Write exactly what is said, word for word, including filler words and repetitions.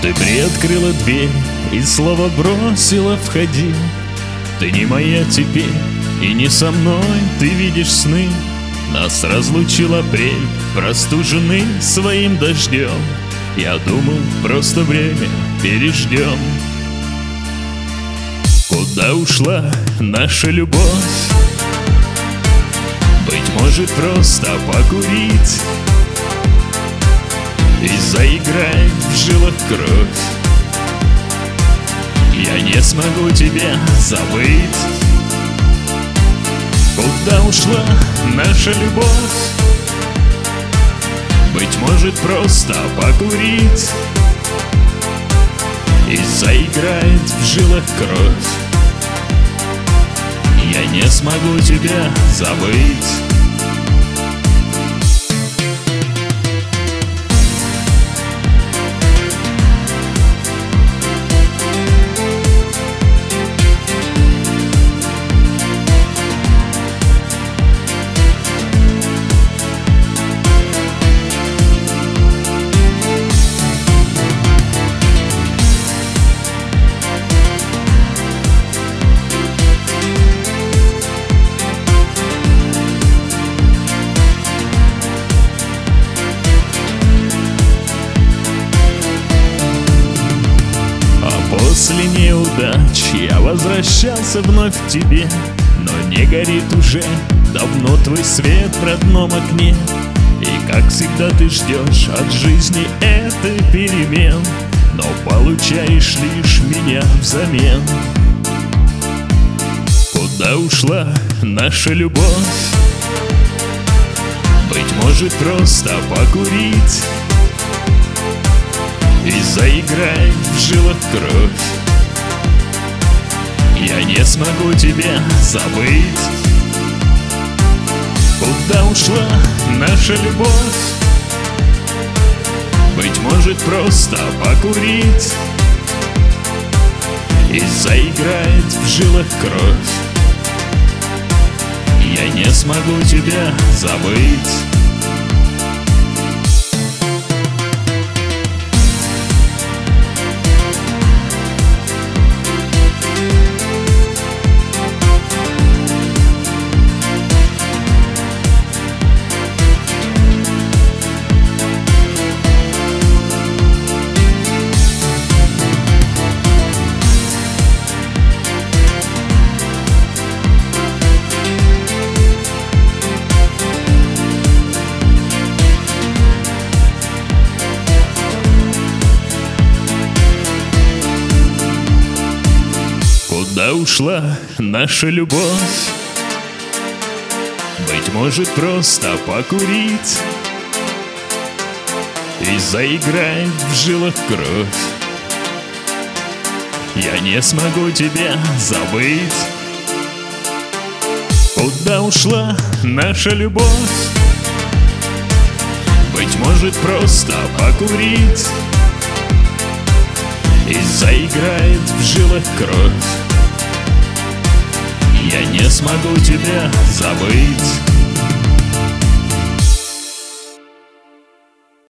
Ты приоткрыла дверь и слово бросила: входи. Ты не моя теперь, и не со мной ты видишь сны. Нас разлучил апрель, простуженный своим дождем. Я думал, просто время переждем. Куда ушла наша любовь? Быть может, просто покурить и заиграет в жилах кровь. Я не смогу тебя забыть. Куда ушла наша любовь? Быть может, просто покурить и заиграет в жилах кровь. Я не смогу тебя забыть. После неудач я возвращался вновь к тебе, но не горит уже давно твой свет в родном окне. И как всегда ты ждешь от жизни этой перемен, но получаешь лишь меня взамен. Куда ушла наша любовь? Быть может, просто покурить и заиграет в жилах кровь. Я не смогу тебя забыть. Куда ушла наша любовь? Быть может, просто покурить и заиграет в жилах кровь. Я не смогу тебя забыть. Куда ушла наша любовь? Быть может, просто покурить и заиграет в жилах кровь. Я не смогу тебя забыть. Куда ушла наша любовь? Быть может, просто покурить и заиграет в жилах кровь. Я не смогу тебя забыть.